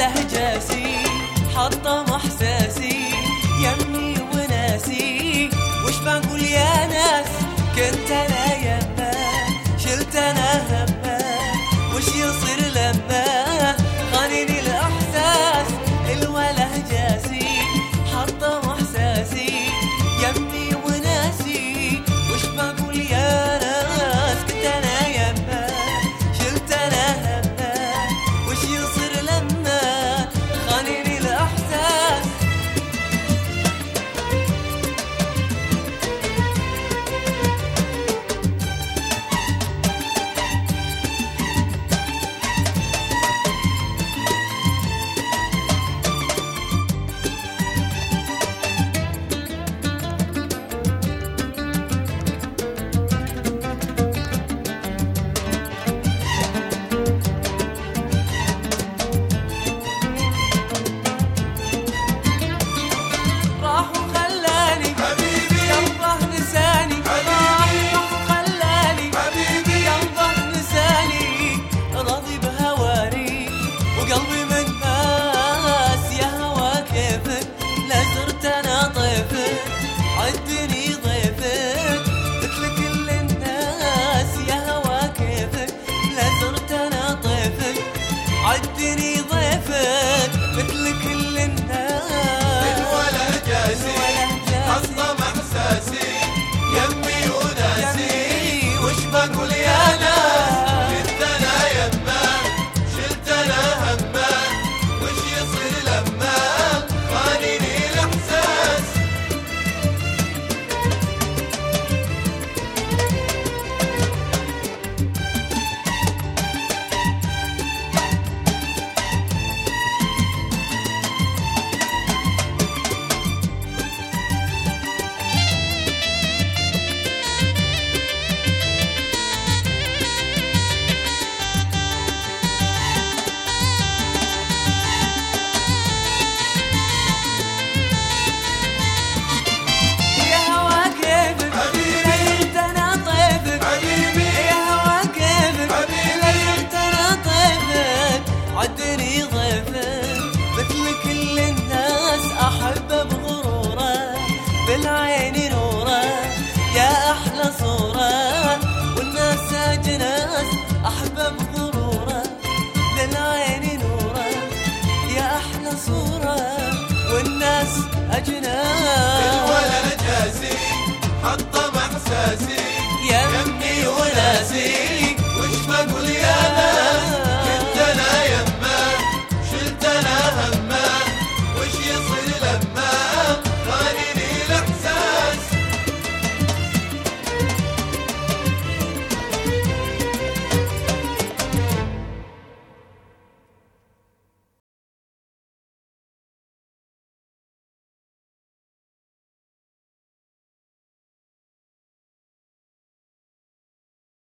الوله جاسي حطم احساسي يمي وناسي. وش بنقول يا ناس كنت انا يمه شلت انا همه. وش يصير لما خانني الاحساس الوله جاسي حطم احساسي يمي وناسي. وش بقول يا ناس كنت انا يمه شلت انا همه. وش يصير لما خانني الاحساس. قلبي مقاس يا هوا كيفك لا زرت انا طيفك عدني ضيفك. مثل كل الناس يا هوا كيفك لا زرت انا طيفك عدني ضيفك. مثل كل الناس الوله جاسي حطم احساسي يمي وناسي. وش بقول يا ناس كنت انا يمه شلت انا همه. وش يصير لما خانني الاحساس. عدني ضيفك مثل كل الناس أحبه بغروره بالعين نوره يا أحلى صورة. والناس أجناس أحبه بغروره بالعين نوره يا أحلى صورة. والناس أجناس الوله جاسي حطم احساسي